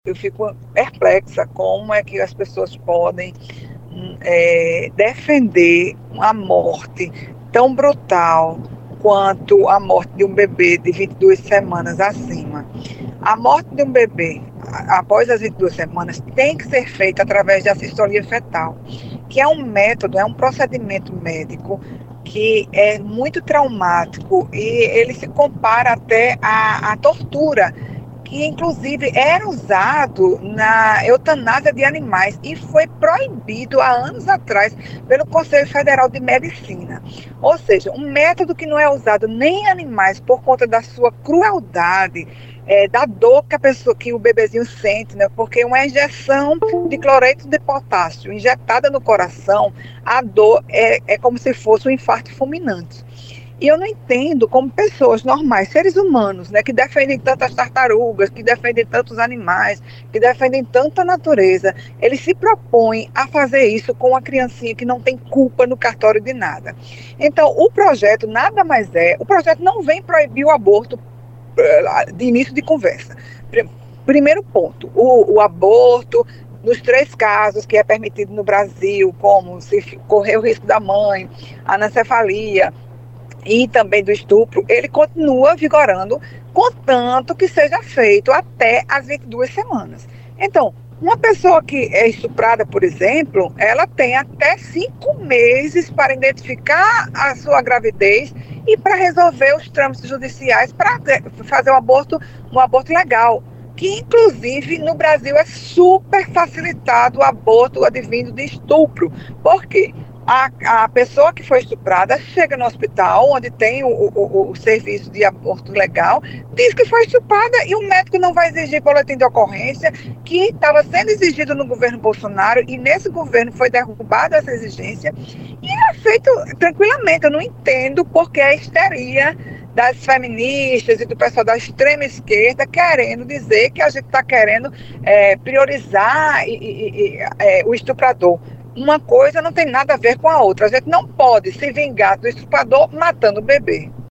Eu fico perplexa como é que as pessoas podem defender uma morte tão brutal quanto a morte de um bebê de 22 semanas acima. A morte de um bebê após as 22 semanas tem que ser feita através da sistolia fetal, que é um método, é um procedimento médico que é muito traumático e ele se compara até à tortura, que inclusive era usado na eutanásia de animais e foi proibido há anos atrás pelo Conselho Federal de Medicina. Ou seja, um método que não é usado nem em animais por conta da sua crueldade, da dor que o bebezinho sente, né? Porque uma injeção de cloreto de potássio injetada no coração, a dor é como se fosse um infarto fulminante. E eu não entendo como pessoas normais, seres humanos, né, que defendem tantas tartarugas, que defendem tantos animais, que defendem tanta natureza, eles se propõem a fazer isso com uma criancinha que não tem culpa no cartório de nada. Então, o projeto nada mais o projeto não vem proibir o aborto de início de conversa. Primeiro ponto, o aborto, nos 3 casos que é permitido no Brasil, como se correr o risco da mãe, anencefalia, e também do estupro, ele continua vigorando, contanto que seja feito até as 22 semanas. Então, uma pessoa que é estuprada, por exemplo, ela tem até 5 meses para identificar a sua gravidez e para resolver os trâmites judiciais para fazer um aborto legal, que inclusive no Brasil é super facilitado o aborto advindo de estupro. Por quê? A pessoa que foi estuprada chega no hospital, onde tem o serviço de aborto legal, diz que foi estuprada e o médico não vai exigir boletim de ocorrência, que estava sendo exigido no governo Bolsonaro, e nesse governo foi derrubada essa exigência, e é feito tranquilamente. Eu não entendo porque a histeria das feministas e do pessoal da extrema esquerda querendo dizer que a gente está querendo priorizar o estuprador. Uma coisa não tem nada a ver com a outra. A gente não pode se vingar do estuprador matando o bebê.